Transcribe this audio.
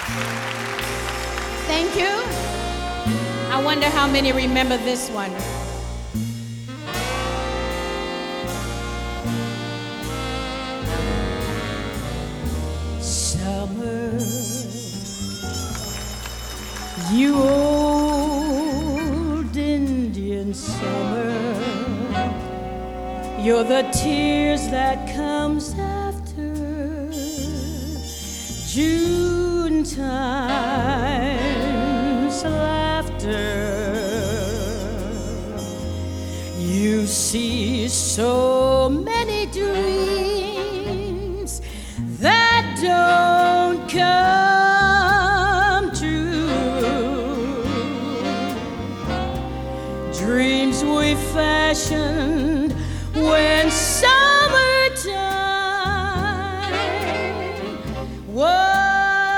Thank you. I wonder how many remember this one. Summer, you old Indian summer, you're the tears that comes after June time's laughter. You see so many dreams that don't come true, dreams we fashion